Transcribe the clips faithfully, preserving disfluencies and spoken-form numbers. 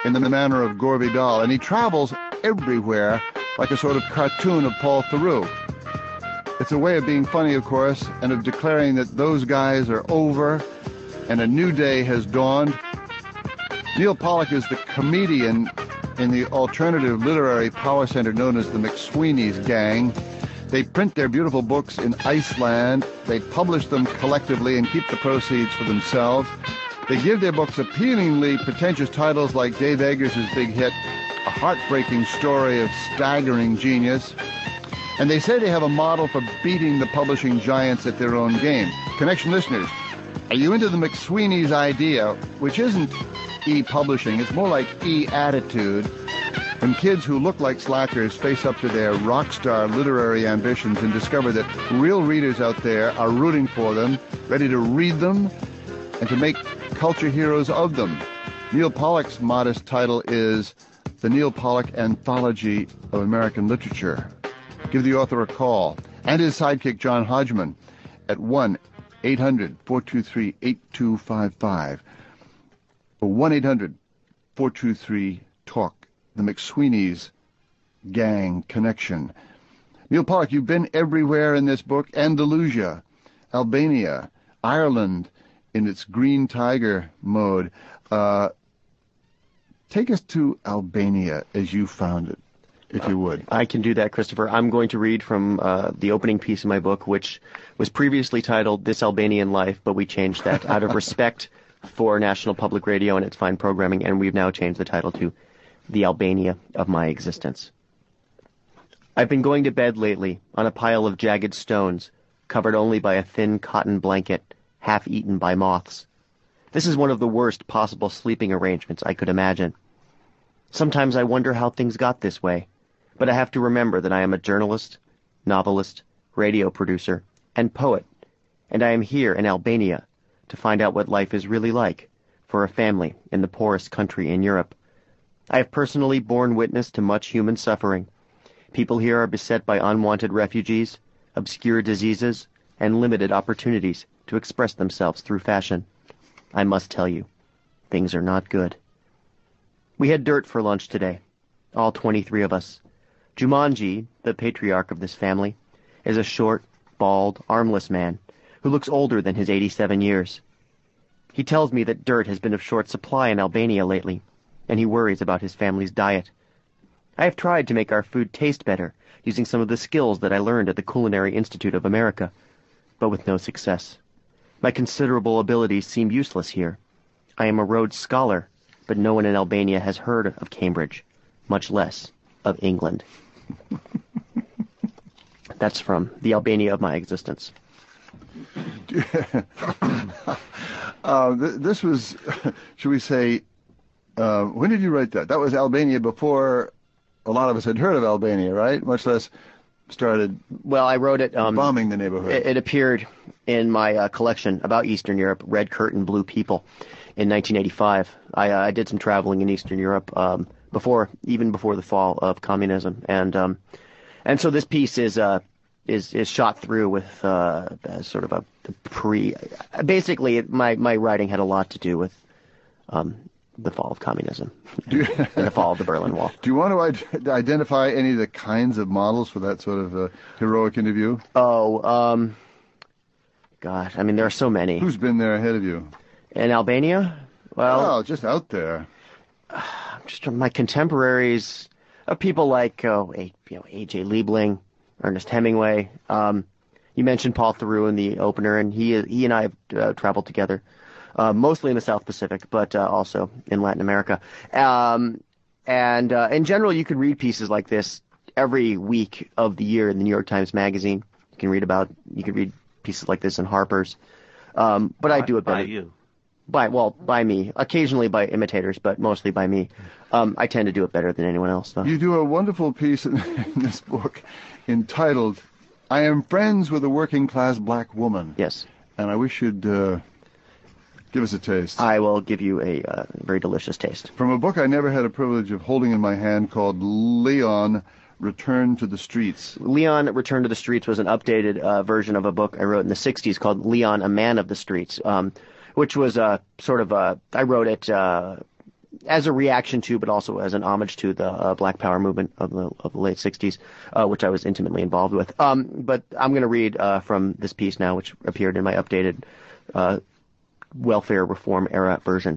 in the manner of Gore Vidal, and he travels everywhere like a sort of cartoon of Paul Theroux. It's a way of being funny, of course, and of declaring that those guys are over and a new day has dawned. Neal Pollack is the comedian in the alternative literary power center known as the McSweeney's Gang. They print their beautiful books in Iceland. They publish them collectively and keep the proceeds for themselves. They give their books appealingly pretentious titles like Dave Eggers' big hit, A Heartbreaking Story of Staggering Genius. And they say they have a model for beating the publishing giants at their own game. Connection listeners, are you into the McSweeney's idea, which isn't e-publishing, it's more like e-attitude, when kids who look like slackers face up to their rock star literary ambitions and discover that real readers out there are rooting for them, ready to read them, and to make culture heroes of them. Neal Pollack's modest title is The Neal Pollack Anthology of American Literature. Give the author a call, and his sidekick John Hodgman, at one eight hundred four two three eight two five five, or one eight hundred four two three talk, the McSweeney's Gang Connection. Neal Pollack, you've been everywhere in this book: Andalusia, Albania, Ireland in its green tiger mode. Uh, take us to Albania as you found it, if you would. I can do that, Christopher. I'm going to read from uh, the opening piece of my book, which was previously titled This Albanian Life, but we changed that out of respect for National Public Radio and its fine programming, and we've now changed the title to The Albania of My Existence. I've been going to bed lately on a pile of jagged stones, covered only by a thin cotton blanket, half eaten by moths. This is one of the worst possible sleeping arrangements I could imagine. Sometimes I wonder how things got this way, but I have to remember that I am a journalist, novelist, radio producer, and poet, and I am here in Albania to find out what life is really like for a family in the poorest country in Europe. I have personally borne witness to much human suffering. People here are beset by unwanted refugees, obscure diseases, and limited opportunities to express themselves through fashion. I must tell you, things are not good. We had dirt for lunch today, all twenty-three of us. Jumanji, the patriarch of this family, is a short, bald, armless man who looks older than his eighty-seven years. He tells me that dirt has been of short supply in Albania lately, and he worries about his family's diet. I have tried to make our food taste better, using some of the skills that I learned at the Culinary Institute of America, but with no success. My considerable abilities seem useless here. I am a Rhodes Scholar, but no one in Albania has heard of Cambridge, much less of England. That's from The Albania of My Existence. uh, th- this was, should we say, uh, when did you write that? That was Albania before a lot of us had heard of Albania, right? Much less started well, I wrote it, um, bombing the neighborhood. It, it appeared in my uh, collection about Eastern Europe, Red Curtain, Blue People, in nineteen eighty-five. I, uh, I did some traveling in Eastern Europe um, before, even before the fall of communism, and um, and so this piece is uh, is is shot through with uh, sort of a pre. Basically, my my writing had a lot to do with um, the fall of communism you, and the fall of the Berlin Wall. Do you want to Id- identify any of the kinds of models for that sort of uh, heroic interview? Oh, um, gosh, I mean, there are so many. Who's been there ahead of you? In Albania? Well, oh, just out there. Uh, just my contemporaries, uh, people like uh, a, you know, A J Liebling, Ernest Hemingway. Um, you mentioned Paul Theroux in the opener, and he he and I have uh, traveled together. Uh, mostly in the South Pacific, but uh, also in Latin America. Um, and uh, in general, you can read pieces like this every week of the year in the New York Times Magazine. You can read about, you can read pieces like this in Harper's. Um, but by, I do it better. By you. By, well, by me. Occasionally by imitators, but mostly by me. Um, I tend to do it better than anyone else, though. You do a wonderful piece in, in this book entitled, I Am Friends with a Working Class Black Woman. Yes. And I wish you'd... Uh, Give us a taste. I will give you a uh, very delicious taste. From a book I never had a privilege of holding in my hand called Leon, Return to the Streets. Leon, Return to the Streets was an updated uh, version of a book I wrote in the sixties called Leon, A Man of the Streets, um, which was uh, sort of a, I wrote it uh, as a reaction to, but also as an homage to the uh, Black Power movement of the of the late sixties, uh, which I was intimately involved with. Um, but I'm going to read uh, from this piece now, which appeared in my updated uh, welfare reform era version.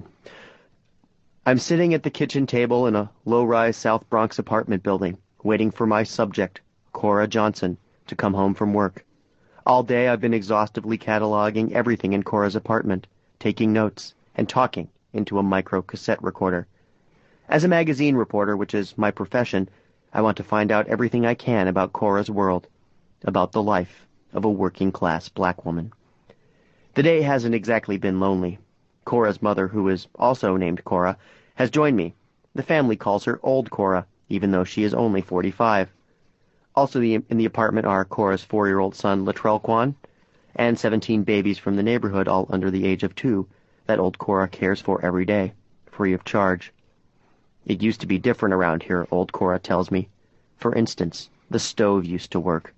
I'm sitting at the kitchen table in a low-rise South Bronx apartment building, waiting for my subject, Cora Johnson, to come home from work. All day I've been exhaustively cataloging everything in Cora's apartment, taking notes, and talking into a micro-cassette recorder. As a magazine reporter, which is my profession, I want to find out everything I can about Cora's world, about the life of a working-class black woman. The day hasn't exactly been lonely. Cora's mother, who is also named Cora, has joined me. The family calls her Old Cora, even though she is only forty-five. Also in the apartment are Cora's four-year-old son, Latrell Quan, and seventeen babies from the neighborhood, all under the age of two, that Old Cora cares for every day, free of charge. It used to be different around here, Old Cora tells me. For instance, the stove used to work.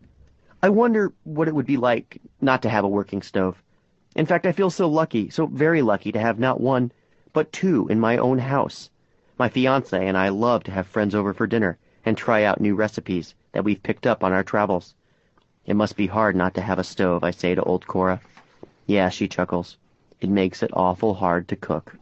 I wonder what it would be like not to have a working stove. In fact, I feel so lucky, so very lucky to have not one, but two in my own house. My fiancé and I love to have friends over for dinner and try out new recipes that we've picked up on our travels. It must be hard not to have a stove, I say to Old Cora. Yeah, she chuckles. It makes it awful hard to cook.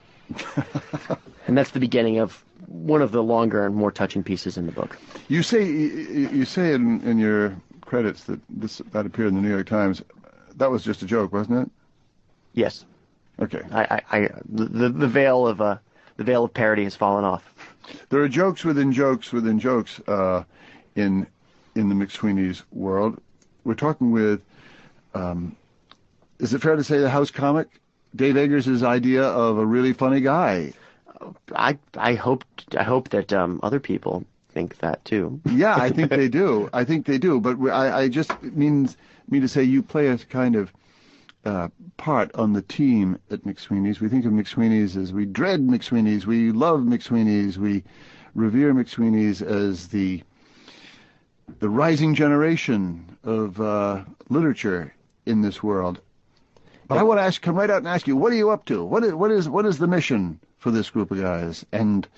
And that's the beginning of one of the longer and more touching pieces in the book. You say you, you say in, in your credits that this that appeared in the New York Times. That was just a joke, wasn't it? Yes. Okay. I, I, I the the veil of uh the veil of parody has fallen off. There are jokes within jokes within jokes uh, in in the McSweeney's world. We're talking with. Um, is it fair to say the house comic, Dave Eggers' idea of a really funny guy? I I hope I hope that um, other people think that too. Yeah, I think they do. I think they do. But I, I just means me to say you play a kind of uh, part on the team at McSweeney's. We think of McSweeney's as we dread McSweeney's. We love McSweeney's. We revere McSweeney's as the the rising generation of uh, literature in this world. But I want to ask, come right out and ask you, what are you up to? What is, what is, what is the mission for this group of guys? And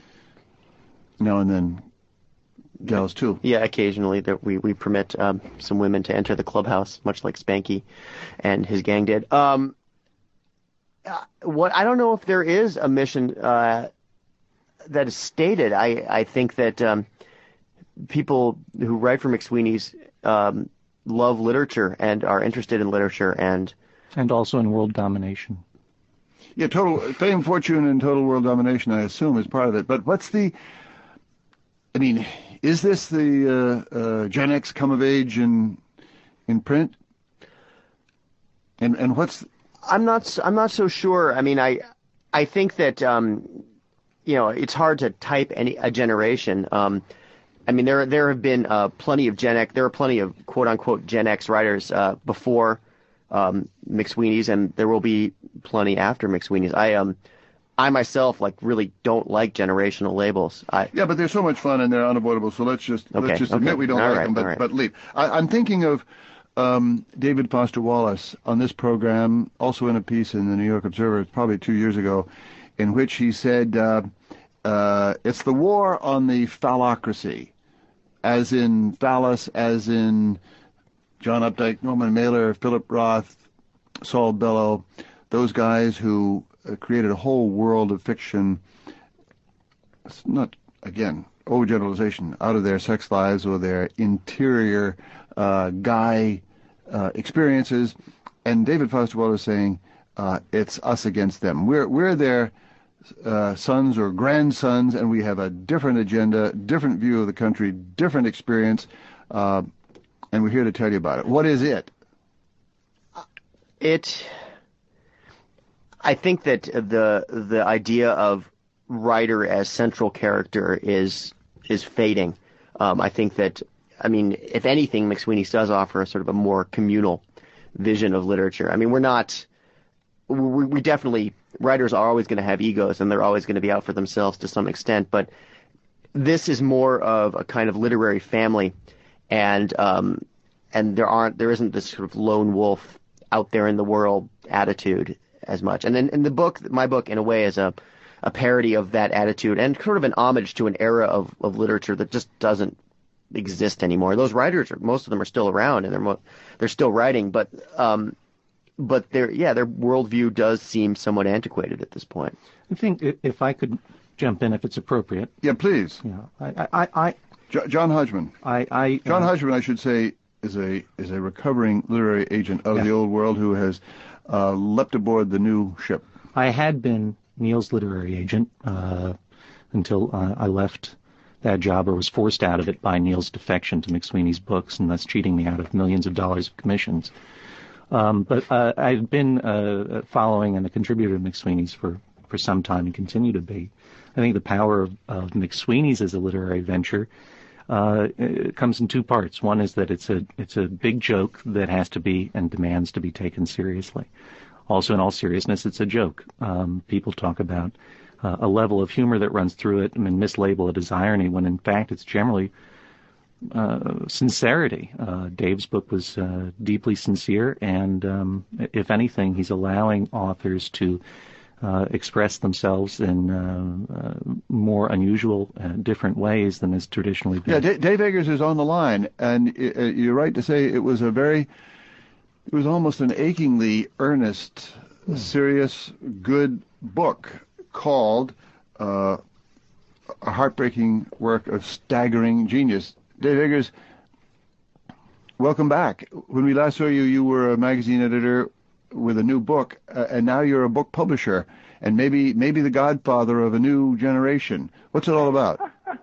now and then, gals too. Yeah, occasionally that we we permit um, some women to enter the clubhouse, much like Spanky and his gang did. Um, uh, what I don't know if there is a mission uh, that is stated. I I think that um, people who write for McSweeney's um, love literature and are interested in literature and. And also in world domination. Yeah, total fame, fortune, and total world domination, I assume, is part of it. But what's the... I mean, is this the uh, uh, Gen X come of age in in print? And and what's... I'm not I'm not so sure. I mean, I I think that, um, you know, it's hard to type any a generation. Um, I mean, there there have been uh, plenty of Gen X... There are plenty of quote-unquote Gen X writers uh, before... Um, McSweeney's, and there will be plenty after McSweeney's. I um, I myself like really don't like generational labels. I, yeah, but they're so much fun and they're unavoidable. So let's just okay, let's just okay. admit we don't all like right, them, but right. but leave. I, I'm thinking of um, David Foster Wallace on this program, also in a piece in the New York Observer, probably two years ago, in which he said uh, uh, it's the war on the phallocracy, as in phallus, as in John Updike, Norman Mailer, Philip Roth, Saul Bellow, those guys who uh, created a whole world of fiction, it's not, again, overgeneralization, out of their sex lives or their interior uh, guy uh, experiences. And David Foster Wallace is saying, uh, it's us against them. We're, we're their uh, sons or grandsons, and we have a different agenda, different view of the country, different experience, uh, and we're here to tell you about it. What is it? It, I think that the the idea of writer as central character is is fading. Um, I think that, I mean, if anything, McSweeney's does offer a sort of a more communal vision of literature. I mean, we're not, we, we definitely, writers are always going to have egos and they're always going to be out for themselves to some extent, but this is more of a kind of literary family, and um, and there aren't there isn't this sort of lone wolf out there in the world attitude as much. And then in the book, my book, in a way, is a a parody of that attitude and sort of an homage to an era of, of literature that just doesn't exist anymore. Those writers, are, most of them are still around and they're mo- they're still writing, but um, but their yeah their worldview does seem somewhat antiquated at this point. I think i- if I could jump in, if it's appropriate. Yeah, please. Yeah, I, I, I, Jo- John Hodgman. I, I John uh, Hodgman, I should say, is a is a recovering literary agent of Yeah. the old world who has uh, leapt aboard the new ship. I had been Neil's literary agent uh, until uh, I left that job, or was forced out of it by Neil's defection to McSweeney's books, and thus cheating me out of millions of dollars of commissions. Um, but uh, I've been uh, following and a contributor to McSweeney's for, for some time and continue to be. I think the power of, of McSweeney's as a literary venture uh, it comes in two parts. One is that it's a it's a big joke that has to be and demands to be taken seriously. Also, in all seriousness, it's a joke. Um, people talk about uh, a level of humor that runs through it and mislabel it as irony, when in fact it's generally uh, sincerity. Uh, Dave's book was uh, deeply sincere, and um, if anything, he's allowing authors to uh, express themselves in uh, uh, more unusual, uh, different ways than is traditionally been. Yeah, D- Dave Eggers is on the line, and uh, you're right to say it was a very, it was almost an achingly earnest, Hmm. serious, good book called uh, A Heartbreaking Work of Staggering Genius. Dave Eggers, welcome back. When we last saw you, you were a magazine editor with a new book, uh, and now you're a book publisher, and maybe maybe the godfather of a new generation. What's it all about?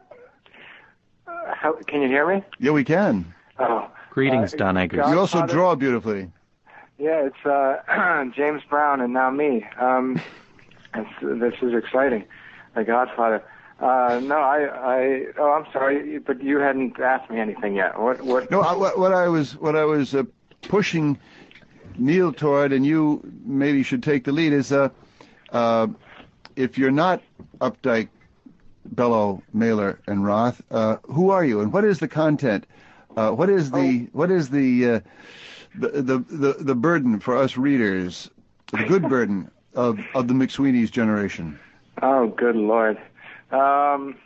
How, can you hear me? Yeah, we can. Oh, Greetings, uh, Don Eggers. God- You also Godfather? draw beautifully. Yeah, it's uh, James Brown and now me. Um, it's, this is exciting. The Godfather. Uh, no, I, I. Oh, I'm sorry, but you hadn't asked me anything yet. What? What? No, I, what, what I was what I was uh, pushing Neil toward, and you maybe should take the lead, is uh, uh, if you're not Updike, Bellow, Mailer, and Roth, uh, who are you, and what is the content? Uh, what is the what is the, uh, the the the the burden for us readers, the good burden of of the McSweeney's generation? Oh, good Lord. Um,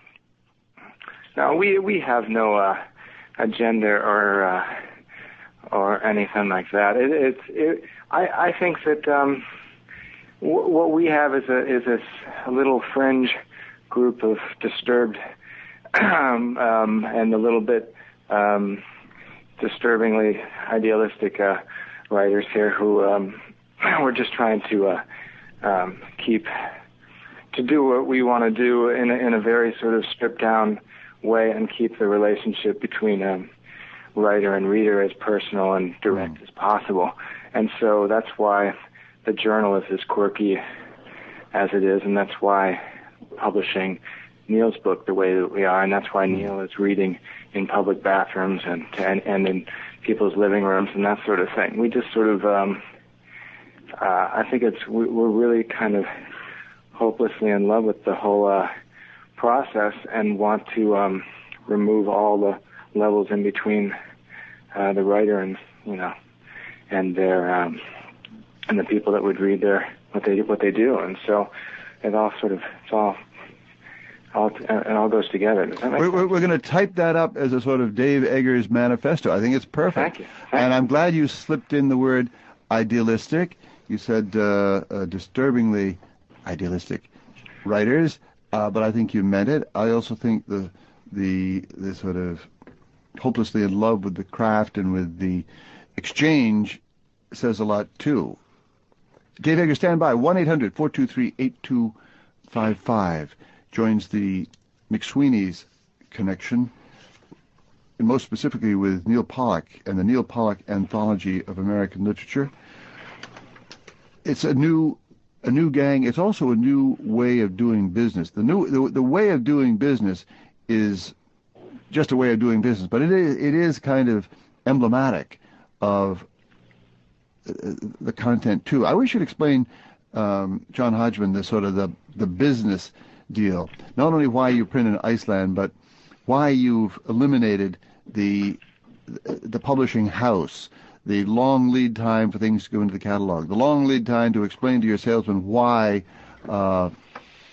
no, we we have no uh, agenda or uh, or anything like that. It, it's it, I I think that um, w- what we have is a is a, a little fringe group of disturbed um, um, and a little bit um, disturbingly idealistic uh, writers here who um, we're just trying to uh, um, keep. to do what we want to do in a, in a very sort of stripped down way and keep the relationship between um, writer and reader as personal and direct mm. as possible. And so that's why the journal is as quirky as it is, and that's why publishing Neil's book the way that we are, and that's why Neil is reading in public bathrooms and and, and in people's living rooms and that sort of thing. We just sort of, um, uh, I think it's we, we're really kind of hopelessly in love with the whole uh, process and want to um, remove all the levels in between uh, the writer and you know and their um, and the people that would read their what they what they do, and so it all sort of it's all all it all goes together. Does that make We're, sense? we're going to type that up as a sort of Dave Eggers manifesto. I think it's perfect. Thank you. Thank and you. I'm glad you slipped in the word idealistic. You said uh, uh, disturbingly idealistic writers, uh, but I think you meant it. I also think the the the sort of hopelessly in love with the craft and with the exchange says a lot too. Dave Eggers, stand by. one eight hundred four two three eight two five five joins the McSweeney's connection, and most specifically with Neil Pollock and the Neil Pollock Anthology of American Literature. It's a new a new gang. It's also a new way of doing business. The new the, the way of doing business is just a way of doing business, but it is it is kind of emblematic of the content too. I wish you'd explain, um, John Hodgman, the sort of the the business deal. Not only why you print in Iceland, but why you've eliminated the the publishing house, the long lead time for things to go into the catalog, the long lead time to explain to your salesman why uh,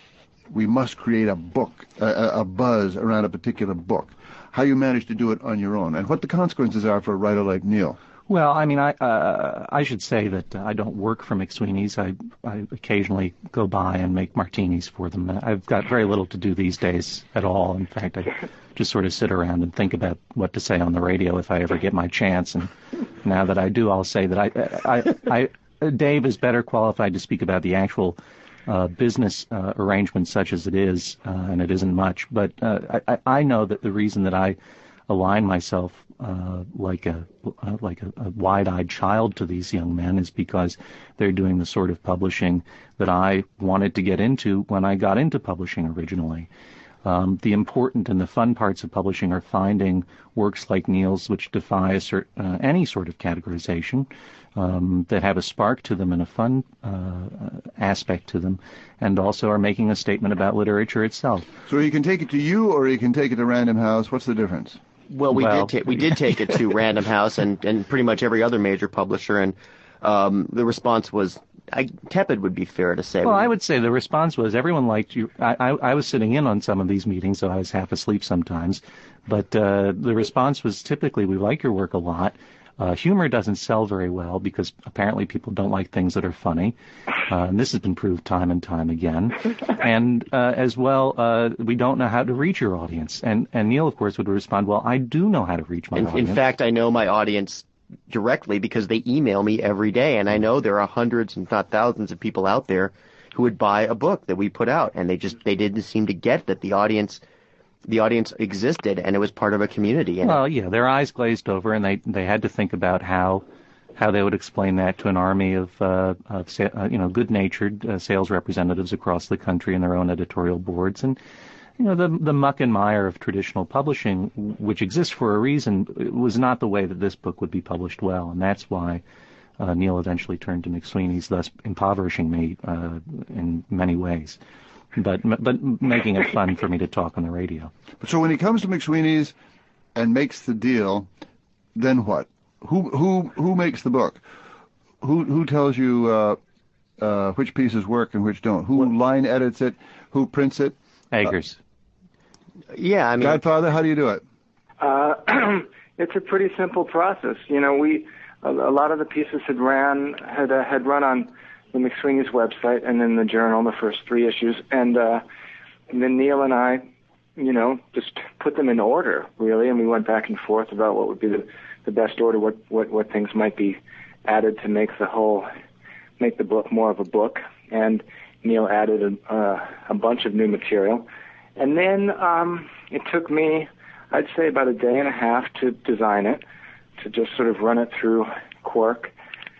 we must create a book, a, a buzz around a particular book. How you manage to do it on your own, and what the consequences are for a writer like Neil. Well, I mean, I uh, I should say that I don't work for McSweeney's. I I occasionally go by and make martinis for them. I've got very little to do these days at all. In fact, I just sort of sit around and think about what to say on the radio if I ever get my chance. And now that I do, I'll say that I I, I Dave is better qualified to speak about the actual uh, business uh, arrangement, such as it is, uh, and it isn't much. But uh, I I know that the reason that I align myself uh, like a uh, like a, a wide-eyed child to these young men is because they're doing the sort of publishing that I wanted to get into when I got into publishing originally. Um, the important and the fun parts of publishing are finding works like Neil's, which defy a cert, uh, any sort of categorization, um, that have a spark to them and a fun uh, aspect to them, and also are making a statement about literature itself. So you can take it to you, or you can take it to Random House. What's the difference? Well, we Well, did ta- we did take it to Random House and, and pretty much every other major publisher, and um, the response was I, tepid, would be fair to say. Well, I would say the response was everyone liked you. I, I, I was sitting in on some of these meetings, so I was half asleep sometimes. But uh, the response was typically, we like your work a lot. Uh, humor doesn't sell very well because apparently people don't like things that are funny. Uh, and this has been proved time and time again. And uh, as well, uh, we don't know how to reach your audience. And, and Neil, of course, would respond, well, I do know how to reach my in, audience. In fact, I know my audience directly because they email me every day, and I know there are hundreds, if not thousands, of people out there who would buy a book that we put out, and they just they didn't seem to get that the audience the audience existed and it was part of a community. And well, yeah, their eyes glazed over, and they they had to think about how how they would explain that to an army of uh, of uh, you know good-natured uh, sales representatives across the country and their own editorial boards. And you know, the the muck and mire of traditional publishing, which exists for a reason, was not the way that this book would be published well, and that's why uh, Neil eventually turned to McSweeney's, thus impoverishing me uh, in many ways, but but making it fun for me to talk on the radio. So when he comes to McSweeney's and makes the deal, then what? Who who who makes the book? Who who tells you uh, uh, which pieces work and which don't? Who what? line edits it? Who prints it? Eggers. Uh, Yeah, I mean, Godfather, how do you do it? Uh, it's a pretty simple process. You know, we a, a lot of the pieces had ran had uh, had run on the McSweeney's website and in the Journal, the first three issues, and, uh, and then Neil and I, you know, just put them in order really, and we went back and forth about what would be the, the best order, what, what what things might be added to make the whole make the book more of a book, and Neil added a, uh, a bunch of new material. And then um, it took me, I'd say, about a day and a half to design it, to just sort of run it through Quark,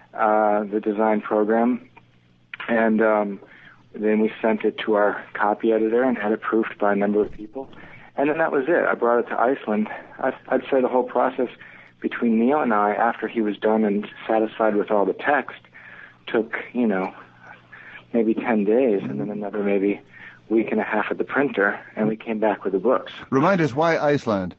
uh, the design program. And um, then we sent it to our copy editor and had it proofed by a number of people. And then that was it. I brought it to Iceland. I, I'd say the whole process between Neil and I, after he was done and satisfied with all the text, took, you know, maybe ten days, and then another maybe week and a half at the printer, and we came back with the books. Remind us, why Iceland?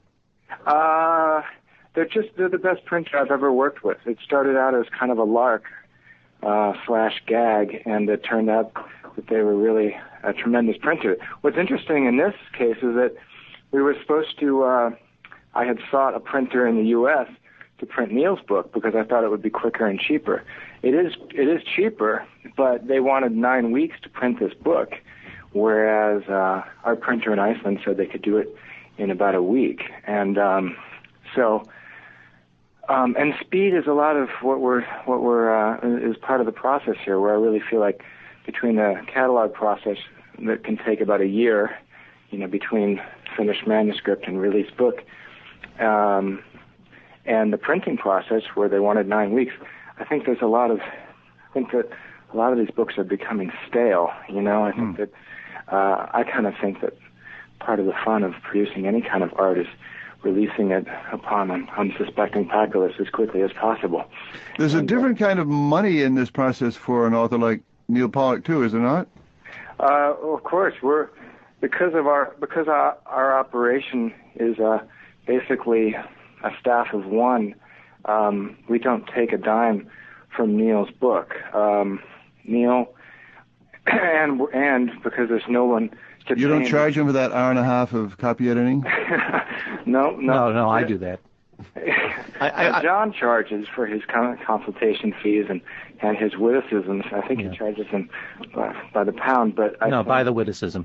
Uh, they're just, they're the best printer I've ever worked with. It started out as kind of a lark uh, slash gag, and it turned out that they were really a tremendous printer. What's interesting in this case is that we were supposed to, uh, I had sought a printer in the U S to print Neil's book because I thought it would be quicker and cheaper. It is, it is cheaper, but they wanted nine weeks to print this book, whereas uh, our printer in Iceland said they could do it in about a week. And um, so, um, and speed is a lot of what we're what we're uh, is part of the process here. Where I really feel like between the catalog process that can take about a year, you know, between finished manuscript and released book, um, and the printing process where they wanted nine weeks, I think there's a lot of I think that a lot of these books are becoming stale. You know, I think mm. that. Uh, I kind of think that part of the fun of producing any kind of art is releasing it upon an unsuspecting populace as quickly as possible. There's and, a different uh, kind of money in this process for an author like Neil Pollack too, is there not? Uh, well, of course, we're because of our because our, our operation is uh, basically a staff of one. Um, we don't take a dime from Neil's book. Um, Neil. And and because there's no one to You don't change. charge him for that hour and a half of copy editing? no, no, No, no, I do that. I, I, Uh, John charges for his con- consultation fees and, and his witticisms. I think Yeah. he charges them by, by the pound, but I No, think, by the witticism.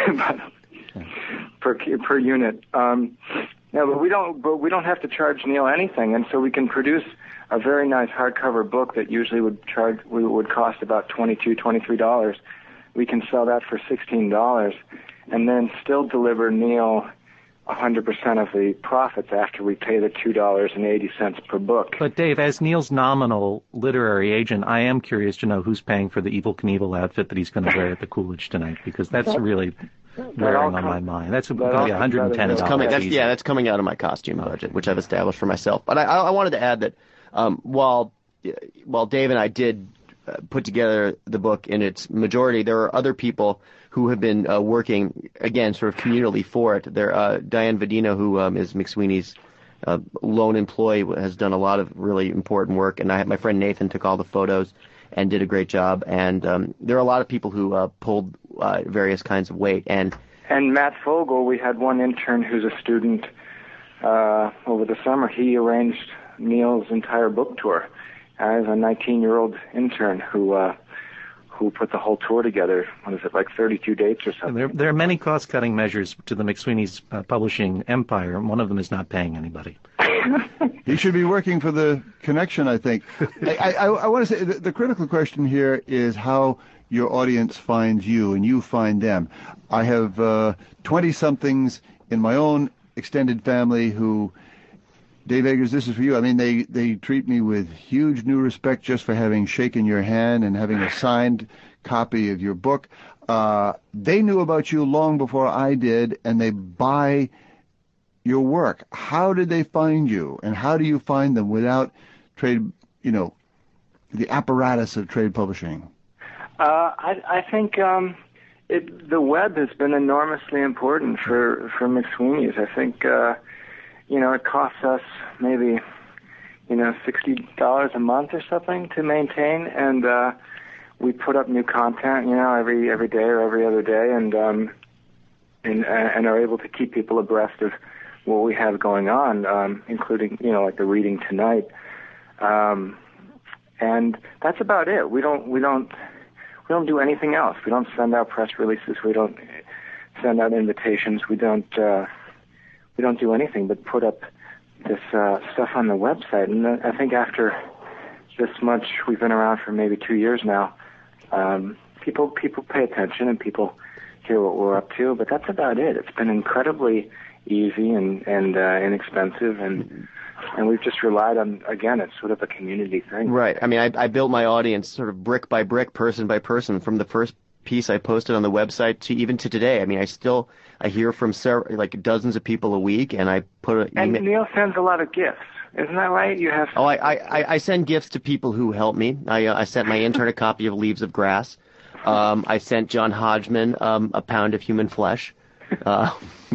per per unit. Um, no, but we don't. But we don't have to charge Neil anything, and so we can produce a very nice hardcover book that usually would charge we would cost about twenty-two, twenty-three dollars. We can sell that for sixteen dollars, and then still deliver Neil one hundred percent of the profits after we pay the two dollars and eighty cents per book. But Dave, as Neil's nominal literary agent, I am curious to know who's paying for the Evel Knievel outfit that he's going to wear at the Coolidge tonight, because that's really wearing on my mind. That's going to be one hundred ten dollars. That's coming, that's, yeah, that's coming out of my costume budget, which I've established for myself. But I, I wanted to add that um, while while Dave and I did uh, put together the book in its majority, there are other people who have been uh, working, again, sort of communally for it. There, uh, Diane Vadino, who um, is McSweeney's uh, lone employee, has done a lot of really important work. And I, my friend Nathan took all the photos and did a great job. And um, there are a lot of people who uh, pulled uh, various kinds of weight. And And Matt Fogel, we had one intern who's a student uh, over the summer. He arranged Neil's entire book tour as a nineteen-year-old intern who uh, who put the whole tour together. What is it, like thirty-two dates or something? There, there are many cost-cutting measures to the McSweeney's uh, publishing empire, and one of them is not paying anybody. He should be working for the connection, I think. I, I, I want to say the, the critical question here is how your audience finds you and you find them. I have uh, twenty-somethings in my own extended family who, Dave Eggers, this is for you. I mean, they, they treat me with huge new respect just for having shaken your hand and having a signed copy of your book. Uh, they knew about you long before I did, and they buy your work. How did they find you, and how do you find them without trade, you know, the apparatus of trade publishing? Uh, I, I think um, it, the web has been enormously important for, for McSweeney's. I think, uh, you know, it costs us maybe, you know, sixty dollars a month or something to maintain, and uh, we put up new content, you know, every every day or every other day, and um, and and are able to keep people abreast of what we have going on, um, including, you know, like the reading tonight. Um, and that's about it. We don't we don't we don't do anything else. We don't send out press releases. We don't send out invitations. We don't uh, we don't do anything but put up this uh, stuff on the website. And I think after this much, we've been around for maybe two years now. Um, people people pay attention and people hear what we're up to. But that's about it. It's been incredibly easy and and uh, inexpensive, and and we've just relied on, again, it's sort of a community thing. right. I mean, I, I built my audience sort of brick by brick, person by person, from the first piece I posted on the website to even to today. I mean, I still I hear from several, like dozens of people a week, and I put a And email. Neil sends a lot of gifts, isn't that right? You have. Oh, I, I, I send gifts to people who help me. I uh, I sent my intern a copy of Leaves of Grass. Um, I sent John Hodgman um, a pound of human flesh. Uh,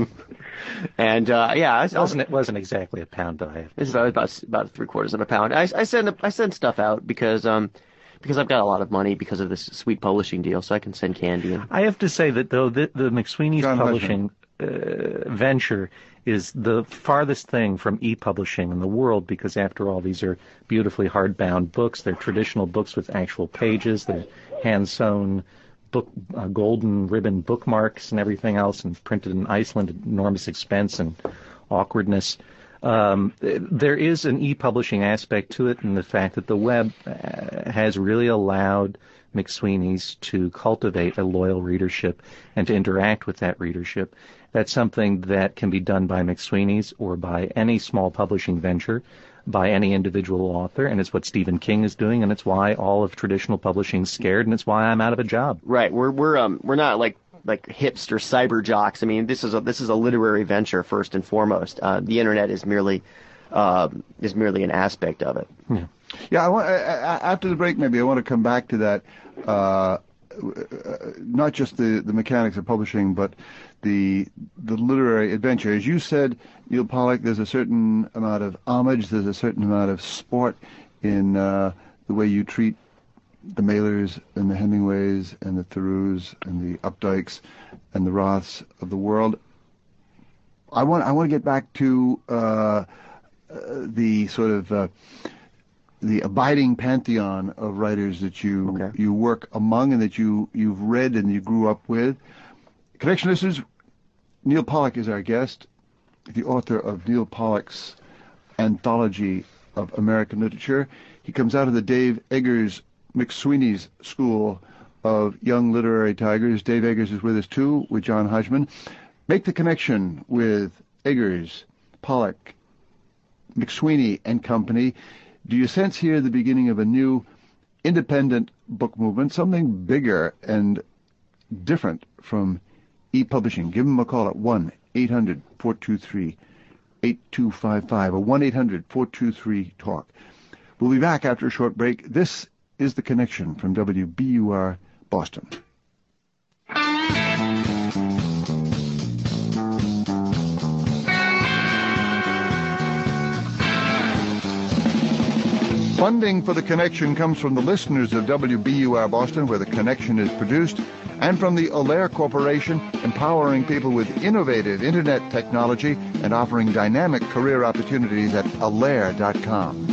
and uh, yeah, I, It wasn't, it wasn't exactly a pound diet. This is about about three quarters of a pound. I, I send I send stuff out because um because I've got a lot of money because of this sweet publishing deal, so I can send candy. And... I have to say that, though, the, the McSweeney's John publishing uh, venture is the farthest thing from e-publishing in the world, because after all, these are beautifully hardbound books. They're traditional books with actual pages. They're hand-sewn book, uh, golden ribbon bookmarks and everything else, and printed in Iceland at enormous expense and awkwardness. Um, there is an e-publishing aspect to it, and the fact that the web uh, has really allowed McSweeney's to cultivate a loyal readership and to interact with that readership. That's something that can be done by McSweeney's or by any small publishing venture, by any individual author, and it's what Stephen King is doing, and it's why all of traditional publishing is scared, and it's why I'm out of a job. Right, we're we're um we're not like like hipster cyber jocks. I mean, this is a this is a literary venture first and foremost. Uh, the internet is merely um, is merely an aspect of it. Yeah. Yeah, I want, I, I, after the break, maybe I want to come back to that. Uh, not just the, the mechanics of publishing, but the the literary adventure. As you said, Neil Pollack, there's a certain amount of homage, there's a certain amount of sport in uh, the way you treat the Maylors and the Hemingways and the Thoreaus and the Updikes and the Roths of the world. I want I want to get back to uh, uh, the sort of uh, the abiding pantheon of writers that you Okay. you work among and that you you've read and you grew up with. Connection listeners, Neal Pollack is our guest, the author of Neal Pollack's Anthology of American Literature. He comes out of the Dave Eggers McSweeney's School of Young Literary Tigers. Dave Eggers is with us too, with John Hodgman. Make the connection with Eggers, Pollack, McSweeney and company. Do you sense here the beginning of a new independent book movement, something bigger and different from e-publishing? Give them a call at one eight hundred four two three eight two five five or one eight hundred four two three talk. We'll be back after a short break. This is The Connection from W B U R Boston. Funding for The Connection comes from the listeners of W B U R Boston, where The Connection is produced, and from the Alaire Corporation, empowering people with innovative Internet technology and offering dynamic career opportunities at alaire dot com.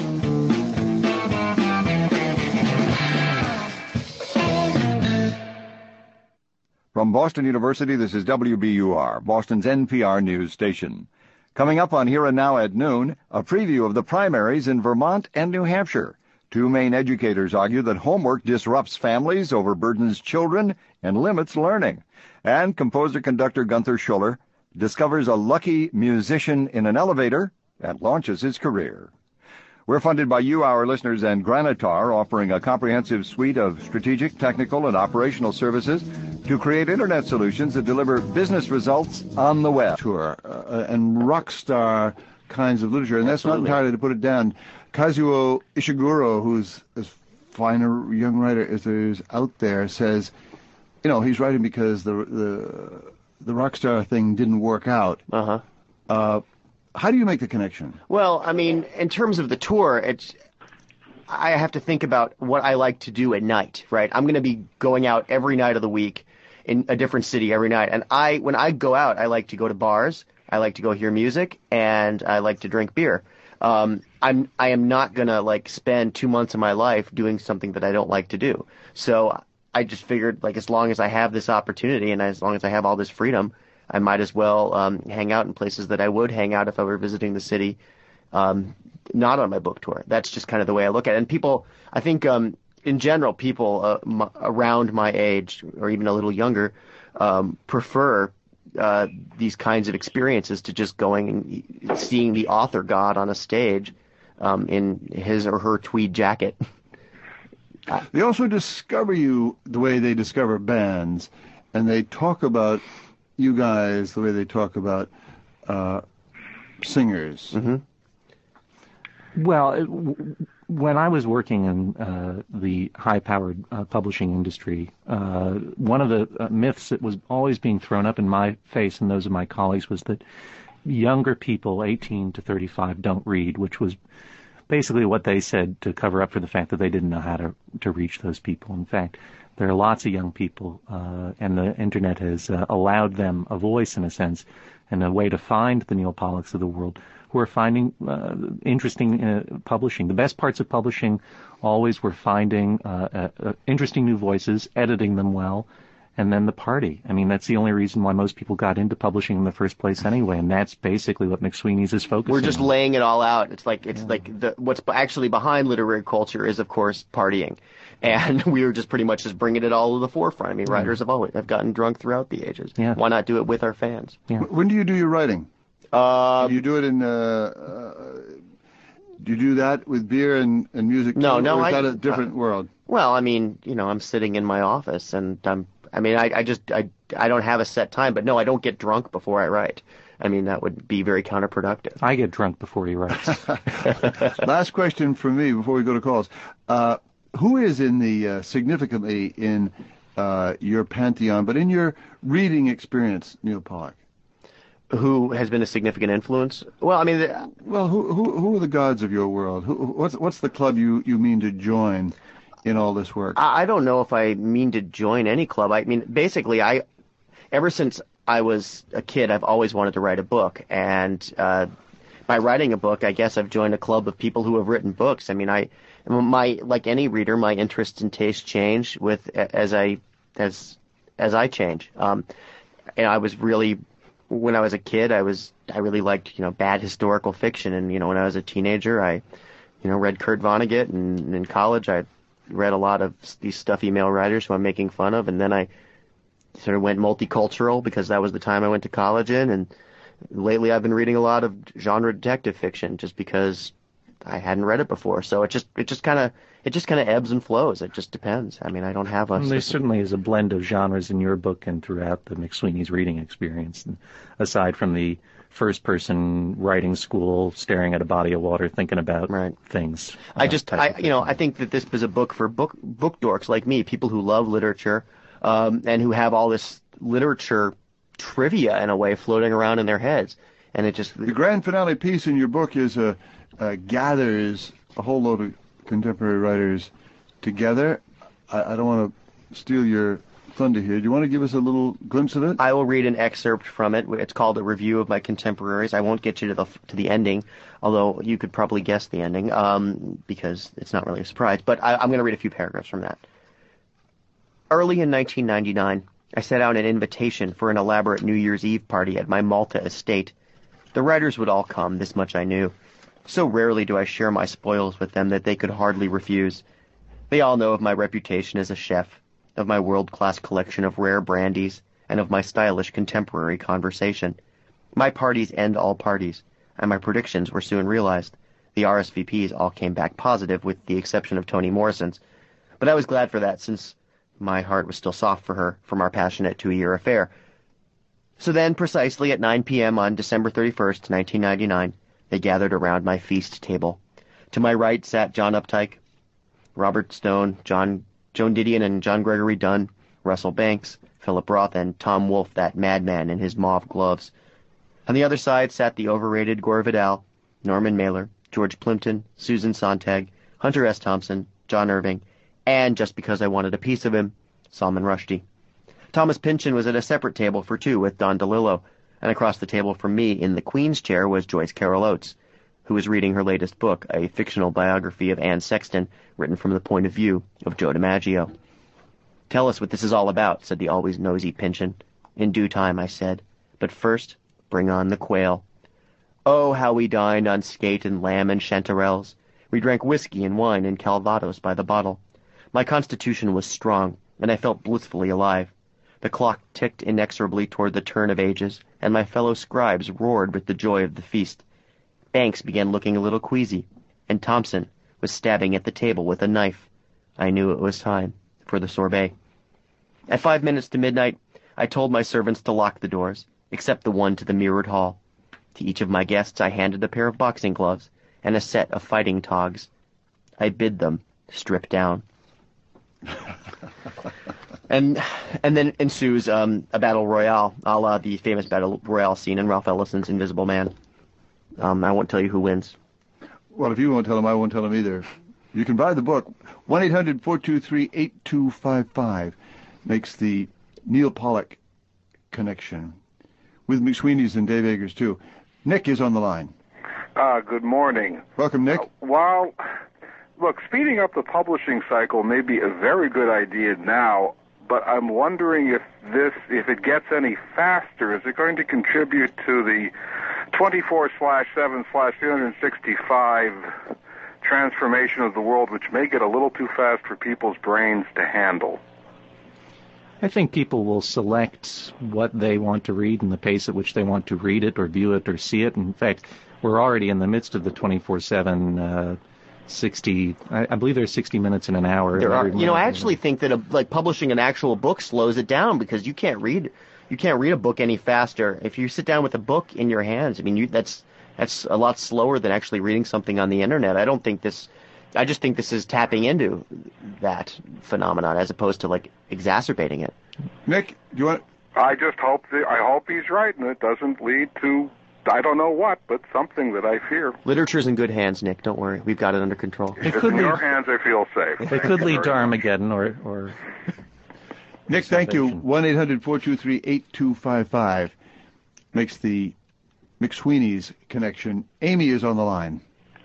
From Boston University, this is W B U R, Boston's N P R news station. Coming up on Here and Now at noon, a preview of the primaries in Vermont and New Hampshire. Two Maine educators argue that homework disrupts families, overburdens children, and limits learning. And composer-conductor Gunther Schuller discovers a lucky musician in an elevator and launches his career. We're funded by you, our listeners, and Granitar, offering a comprehensive suite of strategic, technical, and operational services to create Internet solutions that deliver business results on the web. Tour uh, and rock star kinds of literature, and that's Absolutely. not entirely to put it down. Kazuo Ishiguro, who's as fine a young writer as there's out there, says, you know, he's writing because the the the rock star thing didn't work out. Uh-huh. Uh, how do you make the connection? Well, I mean, in terms of the tour, it's I have to think about what I like to do at night, right? I'm going to be going out every night of the week in a different city every night. And I when I go out, I like to go to bars, I like to go hear music, and I like to drink beer. Um, I'm I am not going to like spend two months of my life doing something that I don't like to do. So I just figured, like, as long as I have this opportunity and as long as I have all this freedom, I might as well um, hang out in places that I would hang out if I were visiting the city, um, not on my book tour. That's just kind of the way I look at it. And people, I think, um, in general, people uh, m- around my age or even a little younger um, prefer uh, these kinds of experiences to just going and seeing the author god on a stage um, in his or her tweed jacket. They also discover you the way they discover bands, and they talk about you guys the way they talk about uh, singers. Mm-hmm. Well, it, w- when I was working in uh, the high-powered uh, publishing industry, uh, one of the uh, myths that was always being thrown up in my face and those of my colleagues was that younger people, eighteen to thirty-five, don't read, which was basically what they said to cover up for the fact that they didn't know how to, to reach those people. In fact, there are lots of young people, uh, and the Internet has uh, allowed them a voice, in a sense, and a way to find the Neal Pollacks of the world, who are finding uh, interesting uh, publishing. The best parts of publishing always were finding uh, uh, uh, interesting new voices, editing them well, and then the party. I mean, that's the only reason why most people got into publishing in the first place anyway, and that's basically what McSweeney's is focusing on. We're just laying it all out. It's like it's yeah. like the, what's actually behind literary culture is, of course, partying, and we were just pretty much just bringing it all to the forefront. I mean, yeah. writers have always have gotten drunk throughout the ages. Yeah. Why not do it with our fans? Yeah. When do you do your writing? Uh, do you do it in? Uh, uh, do you do that with beer and, and music? No, too, no. Or is I, that a different uh, world? Well, I mean, you know, I'm sitting in my office, and I'm. I mean, I, I just I, I don't have a set time, but no, I don't get drunk before I write. I mean, that would be very counterproductive. I get drunk before he writes. Last question from me before we go to calls. Uh, who is in the uh, significantly in uh, your pantheon, but in your reading experience, Neal Pollack? Who has been a significant influence? Well, I mean, the, well, who who who are the gods of your world? Who, what's what's the club you, you mean to join in all this work? I, I don't know if I mean to join any club. I mean, basically, I ever since I was a kid, I've always wanted to write a book, and uh, by writing a book, I guess I've joined a club of people who have written books. I mean, I my like any reader, my interests and tastes change with as I as as I change. Um, and I was really when I was a kid, I was I really liked you know bad historical fiction, and you know when I was a teenager, I you know read Kurt Vonnegut, and, and in college, I read a lot of these stuffy male writers who I'm making fun of, and then I sort of went multicultural because that was the time I went to college in, and lately I've been reading a lot of genre detective fiction just because I hadn't read it before. So it just it just kind of it just kind of ebbs and flows. It just depends. I mean, I don't have a. There certainly is a blend of genres in your book and throughout the McSweeney's reading experience. And aside from the first-person writing school, staring at a body of water, thinking about right. things. I uh, just I you know I think that this is a book for book book dorks like me, people who love literature, um, and who have all this literature trivia in a way floating around in their heads, and it just the grand finale piece in your book is a. Uh, gathers a whole load of contemporary writers together. I, I don't want to steal your thunder here. Do you want to give us a little glimpse of it? I will read an excerpt from it. It's called A Review of My Contemporaries. I won't get you to the to the ending, although you could probably guess the ending, um, because it's not really a surprise. But I, I'm going to read a few paragraphs from that. Early in nineteen ninety-nine, I sent out an invitation for an elaborate New Year's Eve party at my Malta estate. The writers would all come, this much I knew. So rarely do I share my spoils with them that they could hardly refuse. They all know of my reputation as a chef, of my world-class collection of rare brandies, and of my stylish contemporary conversation. My parties end all parties, and my predictions were soon realized. The R S V Ps all came back positive, with the exception of Toni Morrison's. But I was glad for that, since my heart was still soft for her from our passionate two-year affair. So then, precisely at nine p.m. on December thirty-first, nineteen ninety-nine, they gathered around my feast table. To my right sat John Updike, Robert Stone, John Joan Didion and John Gregory Dunn, Russell Banks, Philip Roth, and Tom Wolfe, that madman in his mauve gloves. On the other side sat the overrated Gore Vidal, Norman Mailer, George Plimpton, Susan Sontag, Hunter S. Thompson, John Irving, and, just because I wanted a piece of him, Salman Rushdie. Thomas Pynchon was at a separate table for two with Don DeLillo, and across the table from me in the Queen's chair was Joyce Carol Oates, who was reading her latest book, a fictional biography of Anne Sexton, written from the point of view of Joe DiMaggio. "Tell us what this is all about," said the always nosy Pynchon. "In due time," I said. "But first, bring on the quail." Oh, how we dined on skate and lamb and chanterelles. We drank whiskey and wine and calvados by the bottle. My constitution was strong, and I felt blissfully alive. The clock ticked inexorably toward the turn of ages, and my fellow scribes roared with the joy of the feast. Banks began looking a little queasy, and Thompson was stabbing at the table with a knife. I knew it was time for the sorbet. At five minutes to midnight, I told my servants to lock the doors, except the one to the mirrored hall. To each of my guests I handed a pair of boxing gloves and a set of fighting togs. I bid them strip down. And and then ensues um, a battle royale, a la the famous battle royale scene in Ralph Ellison's Invisible Man. Um, I won't tell you who wins. Well, if you won't tell him, I won't tell him either. You can buy the book. one eight hundred four two three eight two five five makes the Neil Pollock connection with McSweeney's and Dave Eggers, too. Nick is on the line. Uh, good morning. Welcome, Nick. Uh, while, look, speeding up the publishing cycle may be a very good idea now, but I'm wondering if this, if it gets any faster, is it going to contribute to the twenty-four slash seven slash three sixty-five transformation of the world, which may get a little too fast for people's brains to handle? I think people will select what they want to read and the pace at which they want to read it or view it or see it. In fact, we're already in the midst of the twenty-four seven uh, sixty, I, I believe there's sixty minutes in an hour. There are, you know, I actually think that a, like publishing an actual book slows it down, because you can't read you can't read a book any faster. If you sit down with a book in your hands, I mean, you, that's that's a lot slower than actually reading something on the internet. I don't think this. I just think this is tapping into that phenomenon as opposed to like exacerbating it. Nick, do you want? I just hope that, I hope he's right, and it doesn't lead to I don't know what, but something that I fear. Literature's in good hands, Nick. Don't worry. We've got it under control. It It's could in lead, your hands, I feel safe. it could lead to Armageddon or... or Nick, thank you. Salvation. one eight hundred four two three eight two five five makes the McSweeney's connection. Amy is on the line.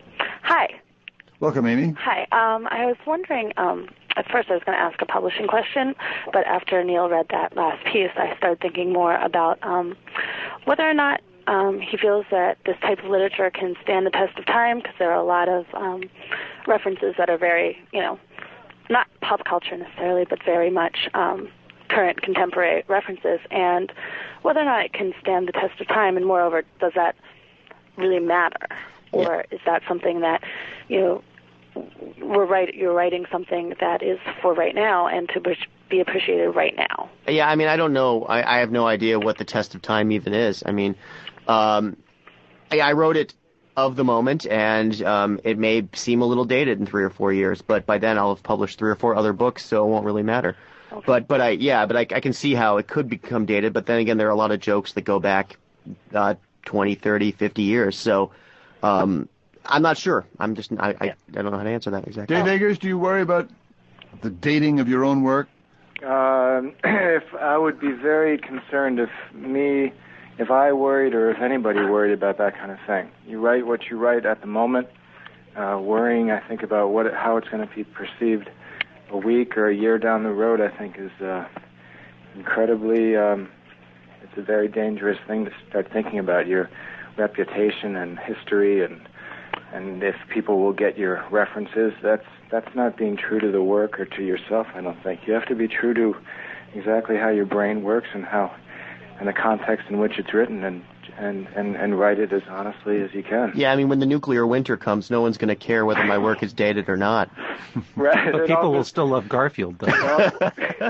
Hi. Welcome, Amy. Hi. Um, I was wondering, um, at first I was going to ask a publishing question, but after Neil read that last piece, I started thinking more about um, whether or not um, he feels that this type of literature can stand the test of time, because there are a lot of um, references that are very, you know, not pop culture necessarily, but very much um, current contemporary references, and whether or not it can stand the test of time, and moreover, does that really matter? Or is that something that, you know, we're write, you're writing something that is for right now and to be appreciated right now? Yeah, I mean, I don't know. I, I have no idea what the test of time even is. I mean, um, I, I wrote it of the moment, and um, it may seem a little dated in three or four years, but by then I'll have published three or four other books, so it won't really matter. Okay. But but I yeah, but I, I can see how it could become dated. But then again, there are a lot of jokes that go back uh, twenty, thirty, fifty years. So um, I'm not sure. I'm just I, I I don't know how to answer that exactly. Dave Eggers, do you worry about the dating of your own work? Um, if I would be very concerned if me, if I worried or if anybody worried about that kind of thing. You write what you write at the moment. Uh, worrying, I think, about what how it's going to be perceived a week or a year down the road, I think, is uh, incredibly, um, it's a very dangerous thing to start thinking about, your reputation and history, and and if people will get your references. That's that's not being true to the work or to yourself, I don't think. You have to be true to exactly how your brain works and how, and the context in which it's written, and and, and, and write it as honestly as you can. Yeah, I mean, when the nuclear winter comes, no one's going to care whether my work is dated or not. Right. But It people all will just- still love Garfield, though. Well,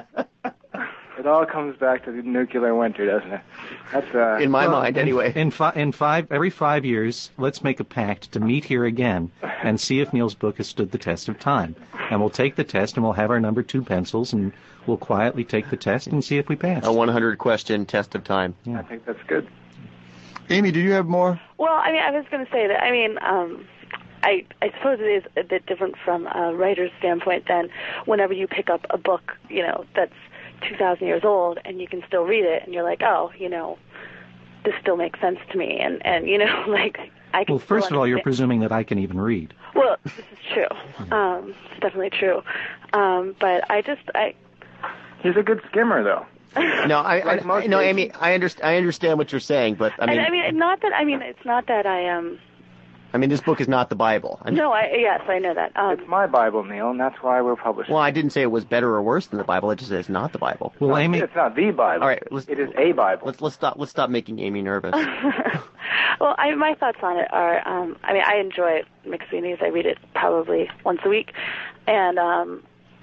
it all comes back to the nuclear winter, doesn't it? That's uh, In my Well, mind, in- anyway. In, fi- in five, every five years, let's make a pact to meet here again and see if Neil's book has stood the test of time. And we'll take the test, and we'll have our number two pencils, and we'll quietly take the test and see if we pass. A one hundred question test of time. I think that's good. Amy, do you have more? Well, I mean, I was going to say that, I mean, um, I, I suppose it is a bit different from a writer's standpoint than whenever you pick up a book, you know, that's two thousand years old and you can still read it and you're like, oh, you know, this still makes sense to me. And, and you know, like, I can Well, first still of all, you're understand- presuming that I can even read. Well, this is true. Um, it's definitely true. Um, but I just, I, He's a good skimmer, though. No, I, Like I most no, cases. Amy, I understand. I understand what you're saying, but I mean, and, I mean, not that, I mean, it's not that I um, I mean, this book is not the Bible. I mean, no, I, yes, I know that. Um, It's my Bible, Neil, and that's why we're publishing. well, I didn't say it was better or worse than the Bible. I just said it's not the Bible. Well, No, Amy, it's not the Bible. All right, let's- it is a Bible. Let's let's stop let's stop making Amy nervous. well, I, my thoughts on it are, um, I mean, I enjoy McSweeney's. I read it probably once a week, and um,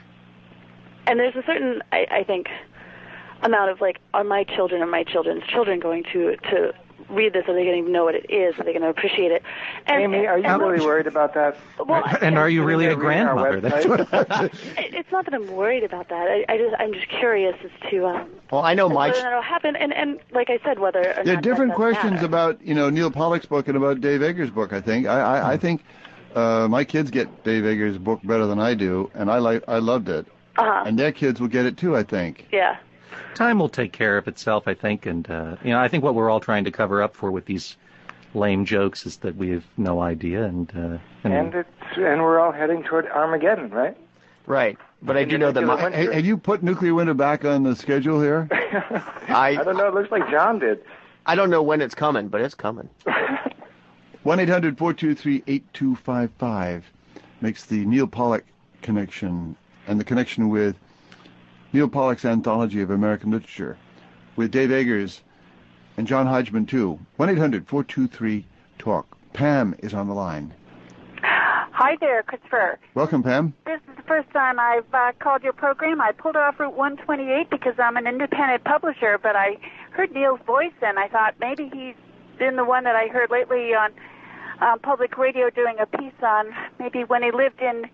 and there's a certain, I, I think, amount of like, are my children or my children's children going to to read this? Are they going to even know what it is? Are they going to appreciate it? And, Amy, are you and, really worried about that? Well, I- and are you really a They're reading our grandmother? That's website. what, it- it's not that I'm worried about that. I, I just, I'm just curious as to um, Well, I know my whether ch- that'll happen, and and like I said, whether or There are not different that does questions matter. about, you know, Neil Pollock's book and about Dave Eggers' book, I think. I, I, I think uh, my kids get Dave Eggers' book better than I do, and I like I loved it. Uh-huh. And their kids will get it too, I think. Yeah. time will take care of itself, I think. And, uh, you know, I think what we're all trying to cover up for with these lame jokes is that we have no idea. And, uh, and, And it's and we're all heading toward Armageddon, right? right, but I do know that Nuclear my, winter. Hey, have you put Nuclear Winter back on the schedule here? I I don't know. It looks like John did. I don't know when it's coming, but it's coming. one eight hundred four two three eight two five five makes the Neil Pollock connection and the connection with Neil Pollock's Anthology of American Literature with Dave Eggers and John Hodgman, too. one eight hundred four two three talk. Pam is on the line. Hi there, Christopher. Welcome, Pam. This is the first time I've uh, called your program. I pulled off Route one twenty-eight because I'm an independent publisher, but I heard Neil's voice and I thought maybe he's been the one that I heard lately on um, public radio doing a piece on maybe when he lived in...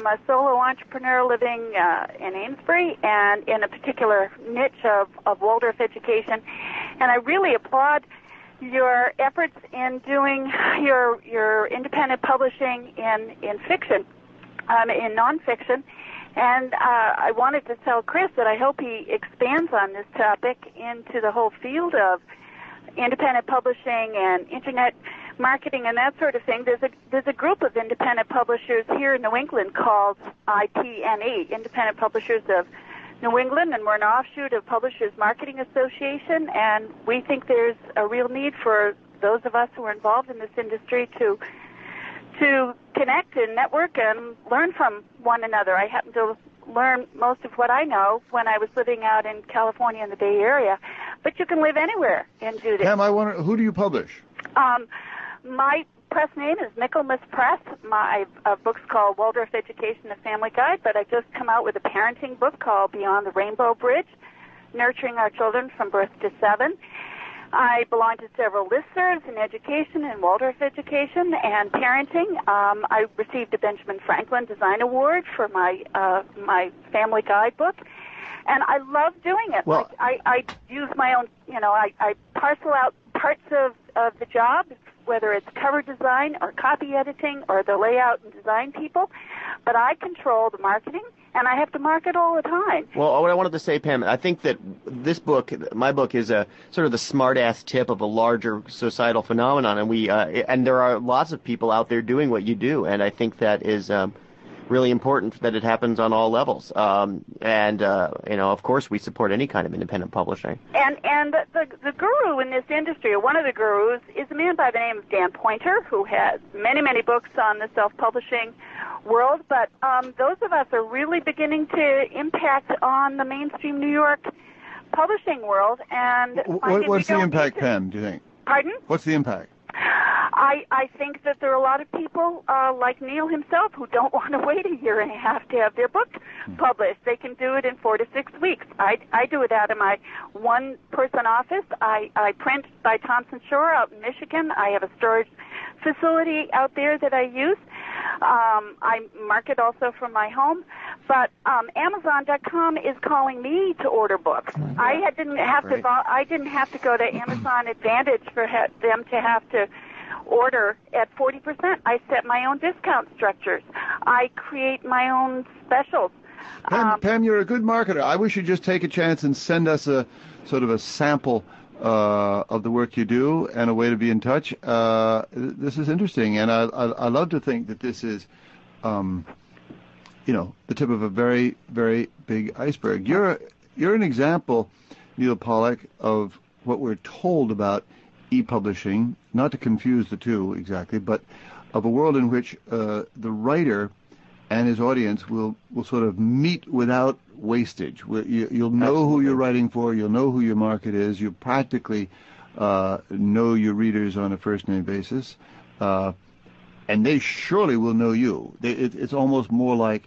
a solo entrepreneur living uh, in Amesbury and in a particular niche of, of Waldorf education. And I really applaud your efforts in doing your your independent publishing in, in fiction, um, in nonfiction. And uh, I wanted to tell Chris that I hope he expands on this topic into the whole field of independent publishing and internet marketing and that sort of thing. There's a there's a group of independent publishers here in New England called I P N E, Independent Publishers of New England, and we're an offshoot of Publishers Marketing Association, and we think there's a real need for those of us who are involved in this industry to to connect and network and learn from one another. I happen to learn most of what I know when I was living out in California in the Bay Area, but you can live anywhere and do this. Pam, I wonder, who do you publish? Um, my press name is Michaelmas Press. My uh, book's called Waldorf Education, a Family Guide, but I just come out with a parenting book called Beyond the Rainbow Bridge, Nurturing Our Children from Birth to Seven. I belong to several listservs in education and Waldorf education and parenting. Um, I received a Benjamin Franklin Design Award for my uh, my family guidebook, and I love doing it. Well, I, I, I use my own, you know, I, I parcel out parts of, of the job, whether it's cover design or copy editing or the layout and design people, but I control the marketing, and I have to market all the time. Well, what I wanted to say, Pam, I think that this book, my book, is a sort of the smart-ass tip of a larger societal phenomenon, and we uh, and there are lots of people out there doing what you do, and I think that is um, really important that it happens on all levels. Um, and uh, you know, of course, we support any kind of independent publishing. And and the the guru in this industry, or one of the gurus, is a man by the name of Dan Poynter, who has many many books on the self-publishing world. But um, those of us are really beginning to impact on the mainstream New York publishing world. And what, what's the impact, Pam? Do you think? Pardon? What's the impact? I, I think that there are a lot of people uh, like Neil himself who don't want to wait a year and a half to have their book published. They can do it in four to six weeks. I, I do it out of my one-person office. I, I print by Thompson Shore out in Michigan. I have a storage facility out there that I use. Um, I market also from my home. But um, Amazon dot com is calling me to order books. Mm-hmm. I had, didn't have Great. to. I didn't have to go to Amazon Advantage for ha- them to have to order at forty percent. I set my own discount structures. I create my own specials. Pam, um, Pam, you're a good marketer. I wish you'd just take a chance and send us a sort of a sample uh, of the work you do and a way to be in touch. Uh, this is interesting, and I, I, I love to think that this is, um, you know, the tip of a very, very big iceberg. You're you're an example, Neil Pollack, of what we're told about e-publishing, not to confuse the two exactly, but of a world in which uh, the writer and his audience will, will sort of meet without wastage. You, you'll know Absolutely. who you're writing for, you'll know who your market is, you practically uh, know your readers on a first-name basis, uh, and they surely will know you. They, it, it's almost more like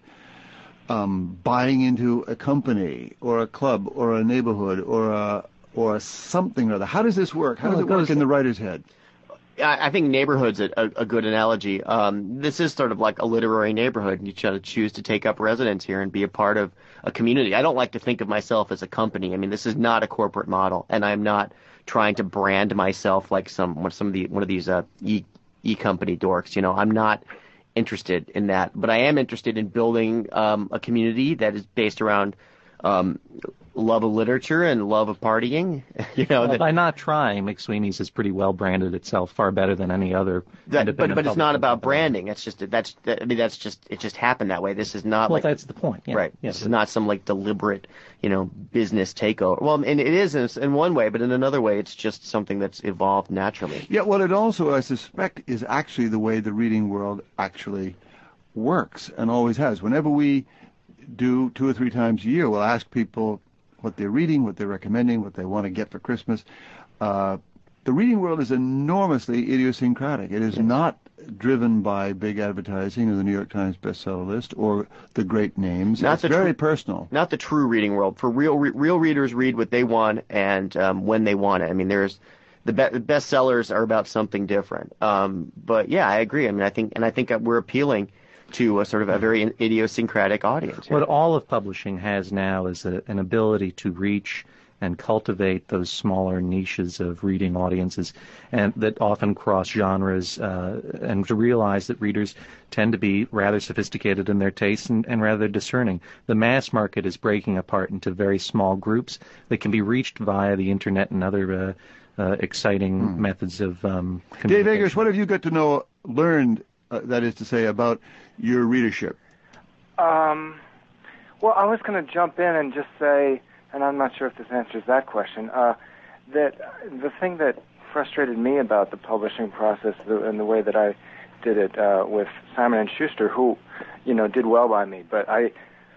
um, buying into a company or a club or a neighborhood or a or something or other. How does this work? How well, does it, it work in the writer's head? I think neighborhood's a, a, a good analogy. Um, this is sort of like a literary neighborhood. You try to choose to take up residence here and be a part of a community. I don't like to think of myself as a company. I mean, this is not a corporate model, and I'm not trying to brand myself like some some of the one of these uh, e e company dorks. You know, I'm not interested in that, but I am interested in building um, a community that is based around um, love of literature and love of partying. You know, well, that, by not trying, McSweeney's has pretty well branded itself, far better than any other. That, but but it's not about branding. It's just that's that, I mean that's just it just happened that way. This is not well, like that's the point. Yeah. Right. Yeah, this is not some like deliberate, you know, business takeover. Well, and it is in, in one way, but in another way, it's just something that's evolved naturally. Yeah. Well, it also, I suspect, is actually the way the reading world actually works and always has. Whenever we do two or three times a year, we'll ask people what they're reading, what they're recommending, what they want to get for Christmas. Uh, the reading world is enormously idiosyncratic. It is not driven by big advertising or the New York Times bestseller list or the great names. Not it's the very tr- personal. Not the true reading world. For real, re- real readers read what they want and um, when they want it. I mean, there's the, be- the bestsellers are about something different. Um, but yeah, I agree. I mean, I think, and I think we're appealing to a sort of a very idiosyncratic audience. What all of publishing has now is a, an ability to reach and cultivate those smaller niches of reading audiences, and that often cross genres, uh, and to realize that readers tend to be rather sophisticated in their tastes and, and rather discerning. The mass market is breaking apart into very small groups that can be reached via the internet and other uh, uh, exciting hmm. methods of um, Dave Eggers, what have you got to know, learned, uh, that is to say, about your readership? Um, well, I was going to jump in and just say, and I'm not sure if this answers that question, uh, that the thing that frustrated me about the publishing process the, and the way that I did it uh, with Simon and Schuster, who, you know, did well by me, but I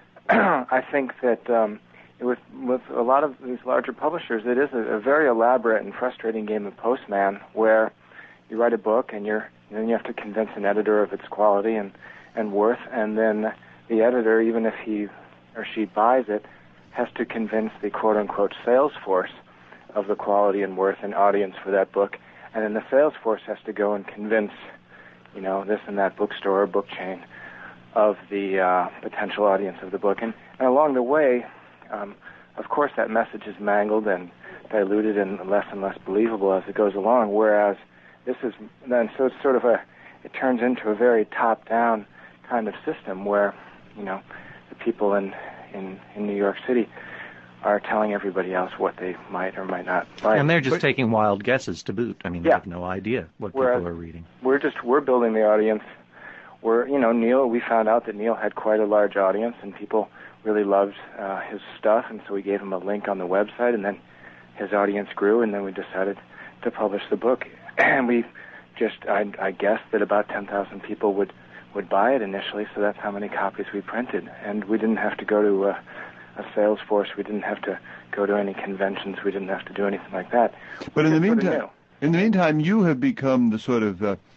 I think that um, with, with a lot of these larger publishers, it is a, a very elaborate and frustrating game of postman, where you write a book and you're, and then you have to convince an editor of its quality and, and worth, and then the editor, even if he or she buys it, has to convince the quote-unquote sales force of the quality and worth and audience for that book, and then the sales force has to go and convince, you know, this and that bookstore or book chain of the uh, potential audience of the book. And, and along the way, um, of course, that message is mangled and diluted and less and less believable as it goes along, whereas this is, then so it's sort of a, it turns into a very top-down kind of system where, you know, the people in In, in New York City are telling everybody else what they might or might not buy. And they're just but, taking wild guesses to boot. I mean, they yeah. have no idea what Whereas people are reading. We're just, we're building the audience. We're, you know, Neil, we found out that Neil had quite a large audience and people really loved uh, his stuff, and so we gave him a link on the website, and then his audience grew, and then we decided to publish the book. And we just, I, I guessed that about ten thousand people would would buy it initially, so that's how many copies we printed. And we didn't have to go to a, a sales force. We didn't have to go to any conventions. We didn't have to do anything like that. But in the meantime, in the meantime, you have become the sort of uh,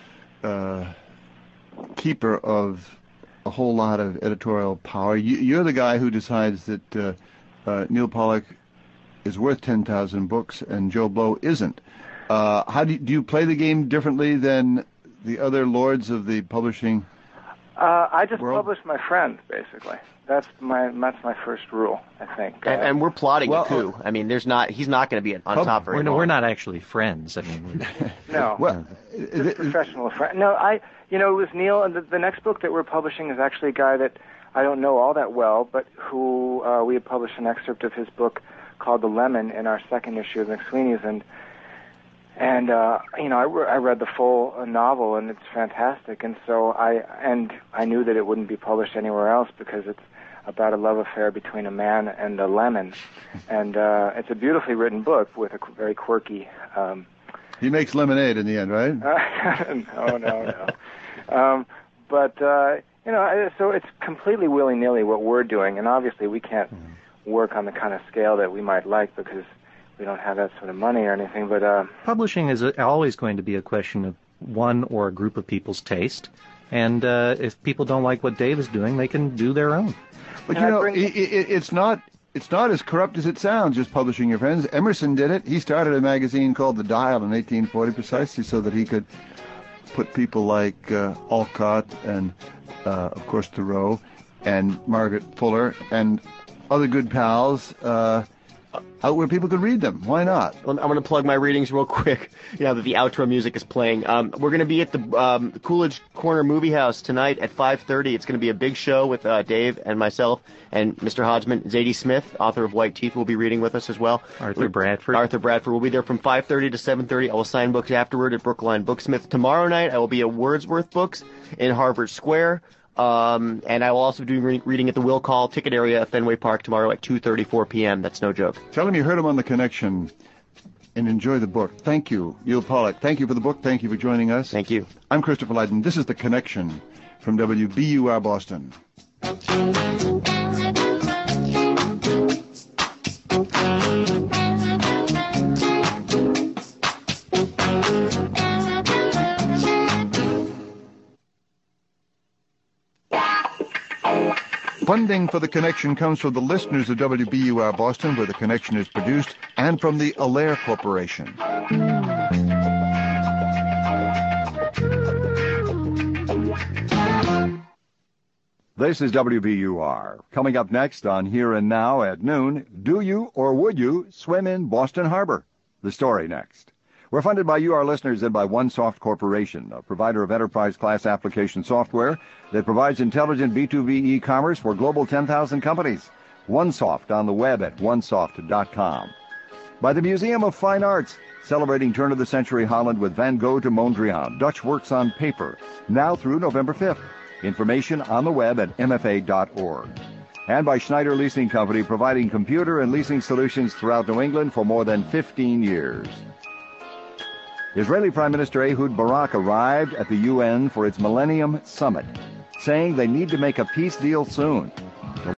uh, keeper of a whole lot of editorial power. You, you're the guy who decides that uh, uh, Neil Pollack is worth ten thousand books and Joe Blow isn't. Uh, how do you, do you play the game differently than the other lords of the publishing uh, I just world? publish my friends, basically. That's my that's my first rule, I think. And, uh, and we're plotting well, a coup. I mean, there's not. He's not going to be on Pub- top very we're, long. we're not actually friends. I mean, no. Well, just professional friend. No, I. You know, it was Neil, and the, the next book that we're publishing is actually a guy that I don't know all that well, but who uh, we had published an excerpt of his book called The Lemon in our second issue of McSweeney's, and. And, uh, you know, I, re- I read the full uh, novel, and it's fantastic. And so I, and I knew that it wouldn't be published anywhere else because it's about a love affair between a man and a lemon. And uh, it's a beautifully written book with a very quirky... Um, he makes lemonade in the end, right? Uh, no, no, no. um, but, uh, you know, so it's completely willy-nilly what we're doing. And obviously we can't mm-hmm. work on the kind of scale that we might like because... we don't have that sort of money or anything, but... Uh, Publishing is a, always going to be a question of one or a group of people's taste, and uh, if people don't like what Dave is doing, they can do their own. But, you know, it, it, it's not it's not as corrupt as it sounds, just publishing your friends. Emerson did it. He started a magazine called The Dial in eighteen forty precisely so that he could put people like uh, Alcott and, uh, of course, Thoreau and Margaret Fuller and other good pals... Uh, out where people could read them. Why not? I'm going to plug my readings real quick, you know, that the outro music is playing. Um, we're going to be at the um, Coolidge Corner Movie House tonight at five thirty. It's going to be a big show with uh, Dave and myself and Mister Hodgman. Zadie Smith, author of White Teeth, will be reading with us as well. Arthur Bradford. Arthur Bradford will be there from five thirty to seven thirty. I will sign books afterward at Brookline Booksmith. Tomorrow night, I will be at Wordsworth Books in Harvard Square. Um, and I will also be doing re- reading at the Will Call ticket area at Fenway Park tomorrow at two thirty-four p.m. That's no joke. Tell him you heard him on The Connection and enjoy the book. Thank you, Neil Pollack. Thank you for the book. Thank you for joining us. Thank you. I'm Christopher Lydon. This is The Connection from W B U R Boston. Funding for The Connection comes from the listeners of W B U R Boston, where The Connection is produced, and from the Allaire Corporation. This is W B U R. Coming up next on Here and Now at noon, do you or would you swim in Boston Harbor? The story next. We're funded by you, our listeners, and by OneSoft Corporation, a provider of enterprise-class application software that provides intelligent B two B e-commerce for global ten thousand companies. OneSoft on the web at one soft dot com. By the Museum of Fine Arts, celebrating turn-of-the-century Holland with Van Gogh to Mondrian, Dutch works on paper, now through November fifth. Information on the web at m f a dot org. And by Schneider Leasing Company, providing computer and leasing solutions throughout New England for more than fifteen years. Israeli Prime Minister Ehud Barak arrived at the U N for its Millennium Summit, saying they need to make a peace deal soon.